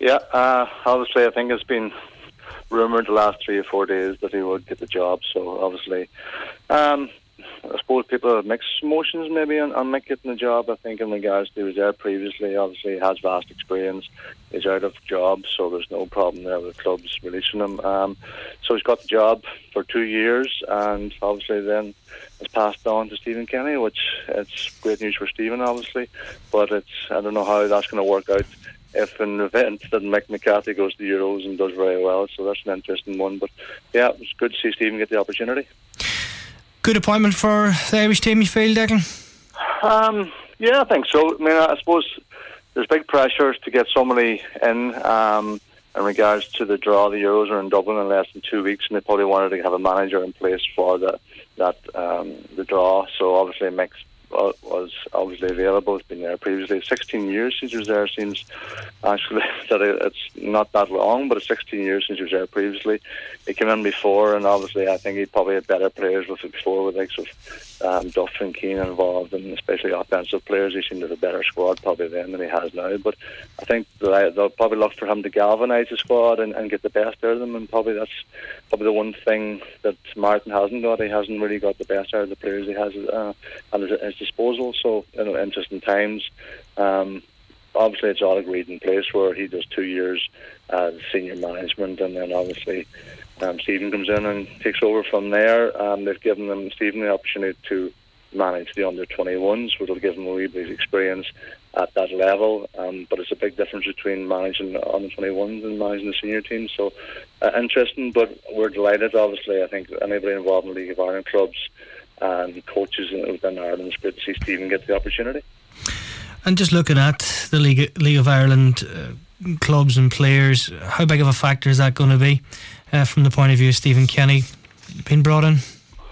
Yeah, obviously I think it's been rumoured the last 3 or 4 days that he would get the job. So obviously, I suppose people have mixed emotions maybe on Mick getting the job. I think in regards to he was there previously, obviously he has vast experience. He's out of job, so there's no problem there with clubs releasing him. So he's got the job for 2 years, and obviously then it's passed on to Stephen Kenny, which it's great news for Stephen, obviously. But I don't know how that's going to work out if an event that Mick McCarthy goes to the Euros and does very well. So that's an interesting one. But yeah, it's good to see Stephen get the opportunity. Good appointment for the Irish team, you feel, Declan? Yeah, I think so. I mean, I suppose there's big pressures to get somebody in regards to the draw. The Euros are in Dublin in less than 2 weeks, and they probably wanted to have a manager in place for the draw. So obviously Mick was obviously available. He's been there previously. 16 years since he was there. Seems actually that it's not that long, but it's 16 years since he was there previously. He came in before, and obviously I think he probably had better players with it before, with likes of Duff and Keane involved, and especially offensive players. He seemed to have a better squad probably then than he has now. But I think they'll probably look for him to galvanise the squad and get the best out of them, and probably that's probably the one thing that Martin hasn't got. He hasn't really got the best out of the players he has at his disposal. So, interesting times. Obviously it's all agreed in place where he does 2 years as senior management, and then obviously Stephen comes in and takes over from there. They've given Stephen the opportunity to manage the under-21s, which will give him a wee bit of experience at that level. But it's a big difference between managing under-21s and managing the senior team. So interesting, but we're delighted. Obviously, I think anybody involved in the League of Ireland clubs and coaches within Ireland, it's good to see Stephen get the opportunity. And just looking at the League of Ireland clubs and players, how big of a factor is that going to be from the point of view of Stephen Kenny being brought in?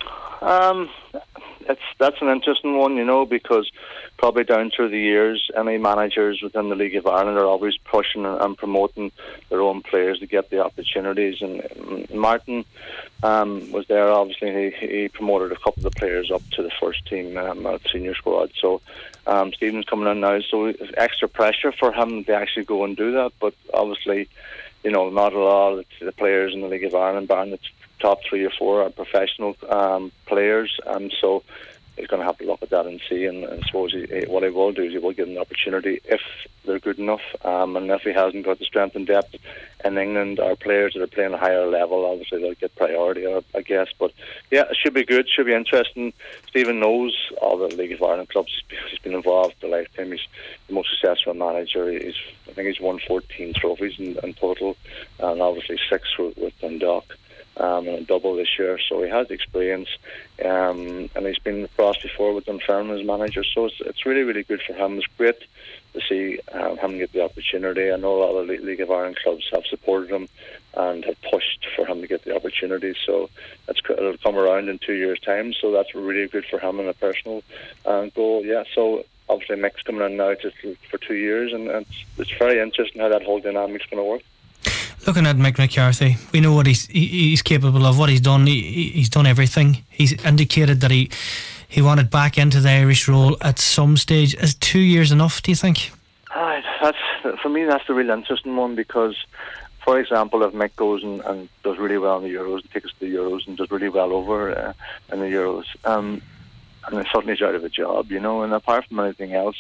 That's an interesting one, because probably down through the years, any managers within the League of Ireland are always pushing and promoting their own players to get the opportunities. And Martin was there. Obviously, he promoted a couple of the players up to the first team senior squad. So Stephen's coming in now, so it's extra pressure for him to actually go and do that. But obviously, not a lot of the players in the League of Ireland, barring the top 3 or 4, are professional players, and so he's going to have to look at that and see. And I suppose what he will do is he will give them the opportunity if they're good enough. And if he hasn't got the strength and depth in England, our players that are playing a higher level, obviously they'll get priority, I guess. But yeah, it should be good, should be interesting. Stephen knows all the League of Ireland clubs. He's been involved for a lifetime. He's the most successful manager. I think he's won 14 trophies in total, and obviously 6 with Dundalk. And a double this year, so he has experience, and he's been across before with Dunfermline as manager, so it's really, really good for him. It's great to see him get the opportunity. I know a lot of the League of Ireland clubs have supported him and have pushed for him to get the opportunity, so it'll come around in 2 years' time, so that's really good for him in a personal goal. Yeah, so obviously Mick's coming in now just for 2 years, and it's very interesting how that whole dynamic's going to work. Looking at Mick McCarthy, we know what he's capable of, what he's done. He's done everything. He's indicated that he wanted back into the Irish role at some stage. Is 2 years enough, do you think? For me, that's the real interesting one, because, for example, if Mick goes and does really well in the Euros, and takes us to the Euros and does really well over in the Euros, and then suddenly he's out of a job, and apart from anything else,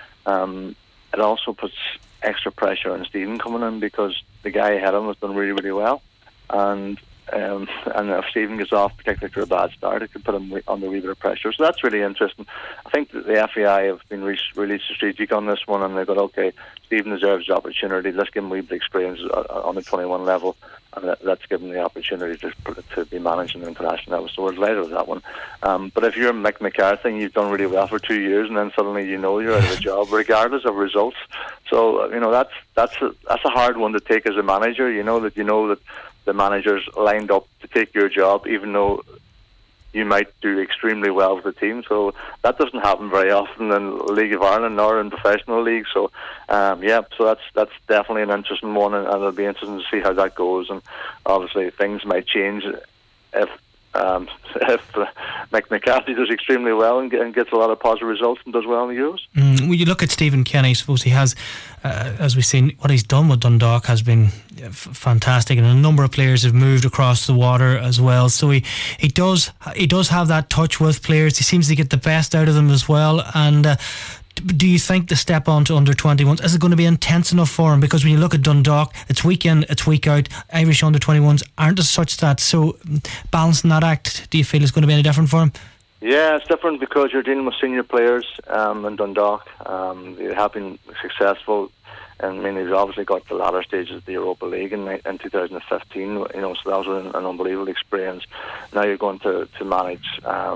it also puts extra pressure on Stephen coming in, because the guy ahead of him has done really, really well, and if Stephen gets off, particularly for a bad start, it could put him under a wee bit of pressure. So that's really interesting. I think that the FAI have been really strategic on this one, and they've got, okay, Stephen deserves the opportunity, let's give him a wee bit of experience on the 21 level, and let's give him the opportunity to be managing the international level. So we're delighted with that one. But if you're Mick McCarthy and you've done really well for 2 years, and then suddenly you're out of a job, regardless of results, so that's a hard one to take as a manager. That the manager's lined up to take your job, even though you might do extremely well with the team. So that doesn't happen very often in the League of Ireland nor in professional leagues. So so that's definitely an interesting one, and it'll be interesting to see how that goes. And obviously things might change if if Mick McCarthy does extremely well and gets a lot of positive results and does well in the Euros. When you look at Stephen Kenny, I suppose he has, as we've seen, what he's done with Dundalk has been fantastic, and a number of players have moved across the water as well. So he does have that touch with players. He seems to get the best out of them as well. And do you think the step on to under 21s, is it going to be intense enough for him? Because when you look at Dundalk, it's week in, it's week out. Irish under 21s aren't as such that. So balancing that act, do you feel it's going to be any different for him? Yeah, it's different because you're dealing with senior players in Dundalk. They have been successful. And I mean, he's obviously got the latter stages of the Europa League in 2015. So that was an unbelievable experience. Now you're going to manage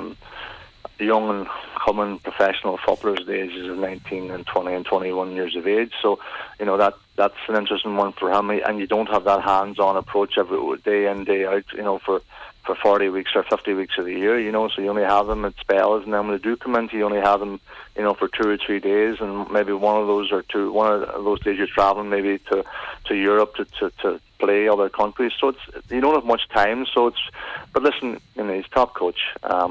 young and coming professional footballers at the ages of 19 and 20 and 21 years of age. So, that's an interesting one for him. And you don't have that hands-on approach every day in, day out, for 40 weeks or 50 weeks of the year, so you only have them at spells, and then when they do come into, you only have them, for 2 or 3 days, and maybe one of those days you're travelling maybe to Europe to play other countries, so you don't have much time. But listen, he's top coach.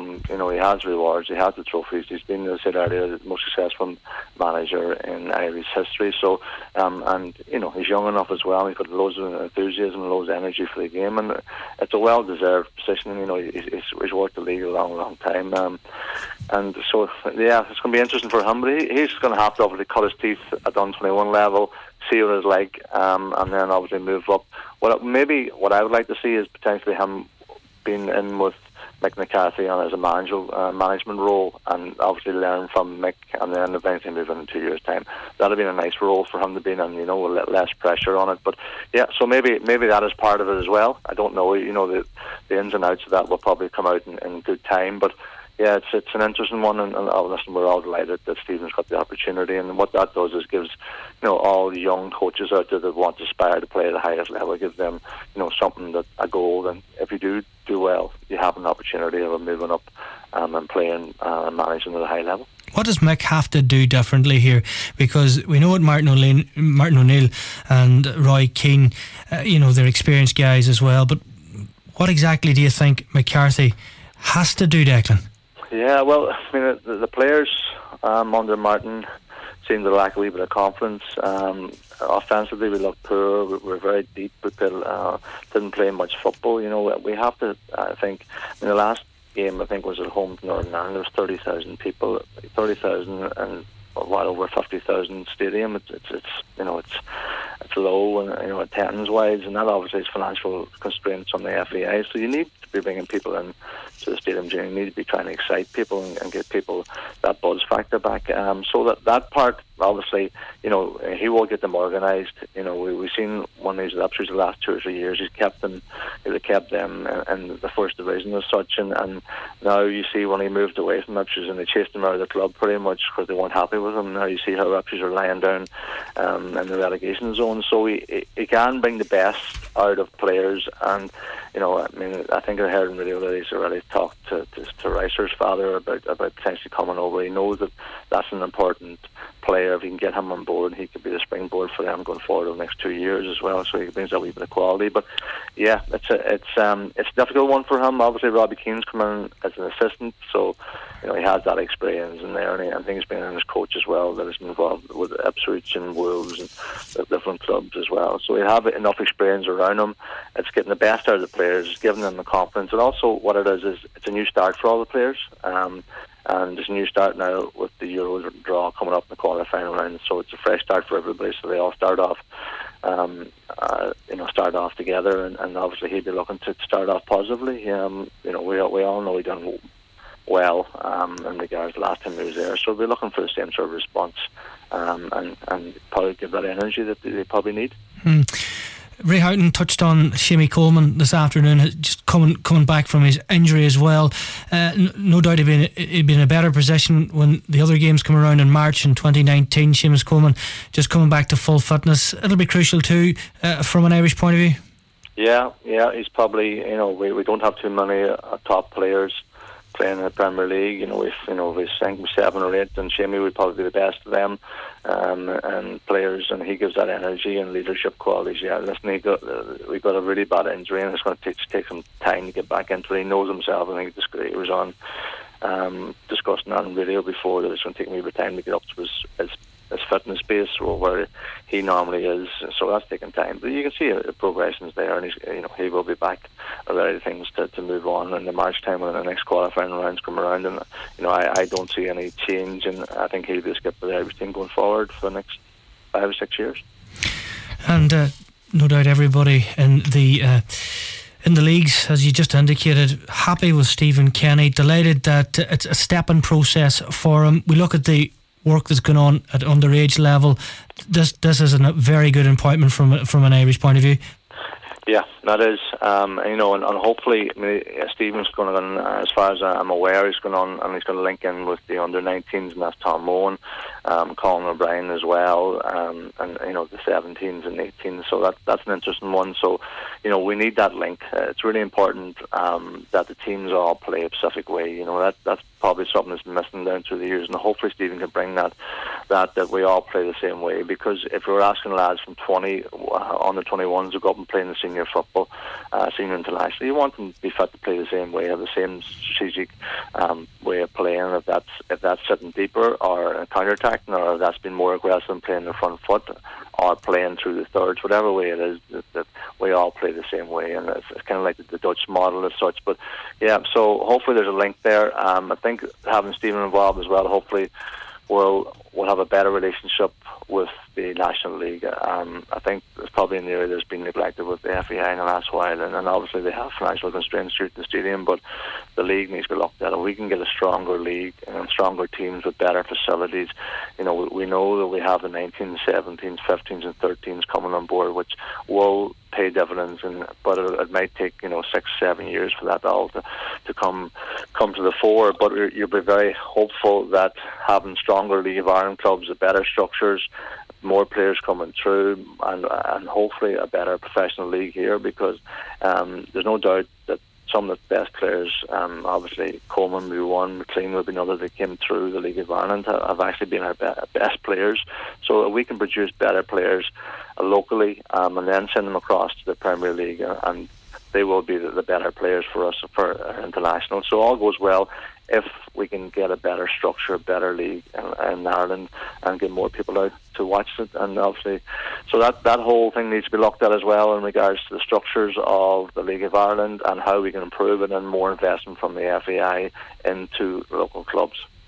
He has rewards, he has the trophies. He's been, as I said earlier, the most successful manager in Irish history. So, and he's young enough as well. He's got loads of enthusiasm, loads of energy for the game, and it's a well-deserved position. He's worked the league a long time. And so, yeah, it's going to be interesting for him. But he's going to have to obviously cut his teeth at the under-21 level, see what it's like, and then obviously move up. What I would like to see is potentially him being in with Mick McCarthy on as a management role, and obviously learn from Mick, and then eventually move in 2 years' time. That'd have been a nice role for him to be in, with less pressure on it. But yeah, so maybe that is part of it as well. I don't know. The ins and outs of that will probably come out in good time, but. Yeah, it's an interesting one, and listen, we're all delighted that Stephen's got the opportunity, and what that does is gives, all the young coaches out there that want to aspire to play at the highest level, give them, something, a goal, and if you do well, you have an opportunity of moving up and playing and managing at a high level. What does Mick have to do differently here? Because we know what Martin O'Neill and Roy Keane, they're experienced guys as well, but what exactly do you think McCarthy has to do, Declan? Yeah, well, I mean, the players under Martin seem to lack a wee bit of confidence. Offensively, we looked poor. We're very deep. We didn't play much football. We have to, I think, the last game, I think, was at home to Northern Ireland. There was 30,000 people, 30,000 and well over 50,000 stadium. It's low, and attendance wise, and that obviously is financial constraints on the FAI. So you need to be bringing people in to the stadium. You need to be trying to excite people and get people that buzz factor back. So that part, obviously, he will get them organised. We've seen when he's at Ipswich the last 2 or 3 years, he's kept them in the first division as such, and now you see when he moved away from Ipswich and they chased him out of the club pretty much because they weren't happy with him. Now you see how Ipswich are lying down in the relegation zone. So he can bring the best out of players, and I think I heard in radio that he's already talked to Reiser's father about potentially coming over. He knows that that's an important player. If he can get him on board, he could be the springboard for them going forward over the next 2 years as well. So he brings a wee bit of quality. But yeah, it's a difficult one for him. Obviously, Robbie Keane's come in as an assistant, so he has that experience in there, and I think he's been in his coach as well that has been involved with Ipswich and Wolves and different clubs as well. So we have enough experience around him. It's getting the best out of the players, it's giving them the confidence, and also what it is it's a new start for all the players. And it's a new start now with the Euro draw coming up in the quarter-final round, so it's a fresh start for everybody. So they all start off together, and obviously he'd be looking to start off positively. We all know he done well in regards to last time he was there, so we're looking for the same sort of response and probably give that energy that they probably need. Ray Houghton touched on Shimmy Coleman this afternoon, just coming back from his injury as well. No doubt he'd be in a better position when the other games come around in March in 2019. Seamus Coleman just coming back to full fitness. It'll be crucial too from an Irish point of view. Yeah, he's probably, we don't have too many top players playing in the Premier League. We've think 7 or 8, and Shamey would probably be the best of them. And players, and he gives that energy and leadership qualities. Yeah, listen, we got a really bad injury, and it's going to take some time to get back into it. He knows himself. I think he was on discussing that on radio before, that it's going to take me a bit of time to get up to his fitness base where he normally is. So that's taking time, but you can see the progression's there, and he will be back ready things to move on in the March time when the next qualifying rounds come around. And I don't see any change, and I think he'll be a skipper of every team going forward for the next 5 or 6 years. And no doubt everybody in the leagues, as you just indicated, happy with Stephen Kenny, delighted that it's a stepping process for him. We look at the work that's going on at underage level. This is a very good appointment from an Irish point of view. Yeah, that is, and hopefully, Stephen's going on, as far as I'm aware, he's going on, and he's going to link in with the under-19s, and that's Tom Mohan, Colin O'Brien as well, and the 17s and 18s. So that's an interesting one. So, we need that link. It's really important that the teams all play a specific way. That's probably something that's missing down through the years, and hopefully Stephen can bring that we all play the same way. Because if we're asking lads from 20 under 21s to go up and play in the senior football, senior international, you want them to be fit to play the same way, have the same strategic way of playing. If that's sitting deeper or counter-attacking, or if that's been more aggressive and playing the front foot, or playing through the thirds, whatever way it is, that we all play the same way. And it's kind of like the Dutch model as such. But yeah, so hopefully there's a link there. I think having Stephen involved as well, hopefully we'll have a better relationship with the National League. I think it's probably an area that's been neglected with the FAI in the last while, and obviously they have financial constraints through the stadium, but the league needs to be looked at. If we can get a stronger league and stronger teams with better facilities, we know that we have the 19s, 17s, 15s and 13s coming on board, which will pay dividends, but it might take 6-7 years for that all to come to the fore. But you'll be very hopeful that having stronger League of Ireland clubs, with better structures, more players coming through, and hopefully a better professional league here, because there's no doubt that some of the best players, obviously Coleman will be one, McLean will be another, that came through the League of Ireland have actually been our best players. So if we can produce better players locally and then send them across to the Premier League, and they will be the better players for us for international. So all goes well if we can get a better structure, a better league in Ireland, and get more people out to watch it. And obviously, so that whole thing needs to be looked at as well in regards to the structures of the League of Ireland and how we can improve it, and more investment from the FAI into local clubs.